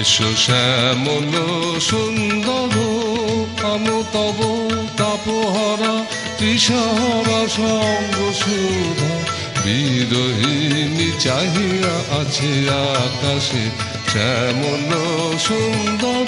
এসো শ্যামল সুন্দর আম তব তাপহরা তৃষাহরা সঙ্গ সুধা বিরহিণী চাহিয়া আছে আকাশে শ্যামল সুন্দর।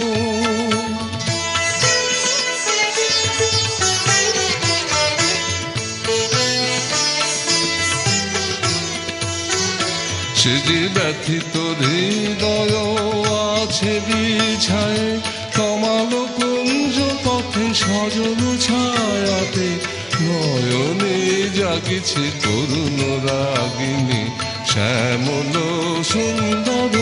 সে যে ব্যথিত হৃদয় আছে বিছায় কমাল কুঞ্জ পথে সজল ছায়াতে নয়নে জাগিছে করুণ রাগিনী শ্যামল সুন্দর।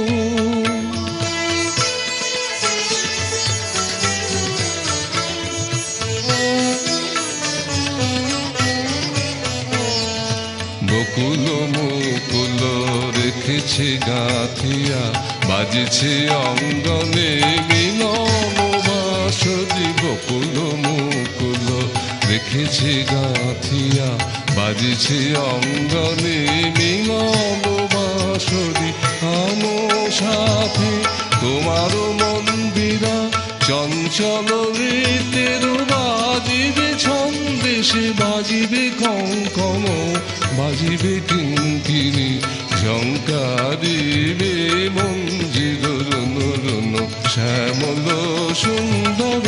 বকুল মুকুল রেখেছে গাঁথিয়া বাজছে অঙ্গনে মিলন বাঁশরি। বকুল মুকুল রেখেছে গাঁথিয়া বাজছে অঙ্গনে মিলন বাঁশরি। আমার সাথে তোমার মন্দিরা চঞ্চল রীতের বাজিবে ছন্দেশে বাজিবে কঙ্কণ বাজিবে কিঙ্কিণী ঝঙ্কারিবে মঞ্জির রণ রণ শ্যামল সুন্দর।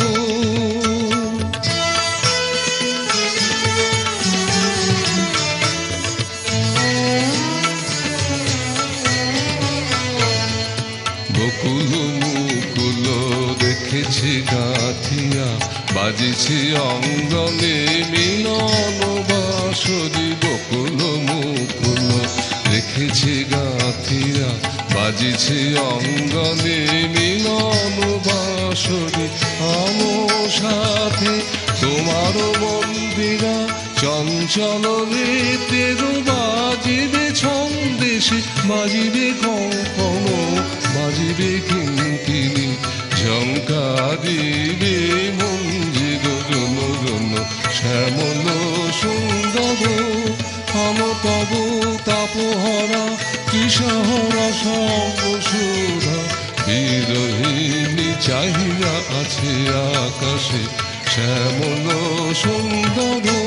বকুল মুকুল রেখেছে গাঁথিয়া বাজছে অঙ্গনে মিলন বাঁশরি। বকুল মুকুল রেখেছে গাঁথিয়া বাজছে অঙ্গনে মিলন বাঁশরি। আমার সাথে তোমার মন্দিরা চঞ্চল রীতের বাজিবে ছন্দেশে বাজিবে কঙ্কণ বাজিবে কিঙ্কিণী ঝঙ্কারিবে মঞ্জির রণ রণ শ্যামল সুন্দর। আম তব তাপহরা তৃষাহরা সঙ্গ সুধা বিরহিণী চাহিয়া আছে আকাশে শ্যামল সুন্দর।